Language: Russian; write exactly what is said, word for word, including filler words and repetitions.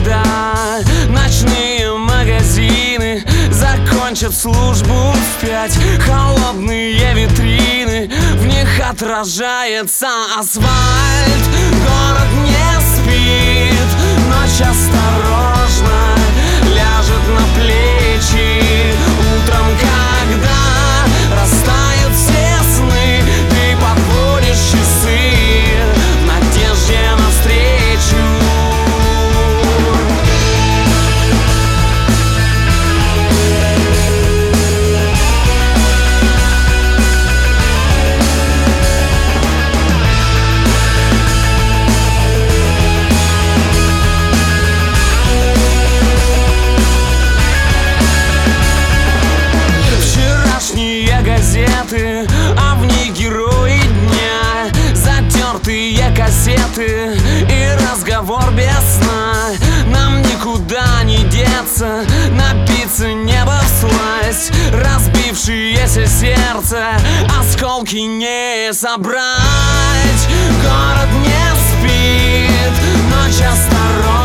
когда ночные магазины закончат службу в пять. Холодные витрины, в них отражается асфальт. Город не спит, ночь осторожно ляжет на плечи. Утром, когда растают все сны, ты подводишь часы в надежде навстречу. А в них герои дня, затертые кассеты и разговор без сна. Нам никуда не деться, напиться небо всласть. Разбившееся сердце, осколки не собрать. Город не спит, ночь осторожна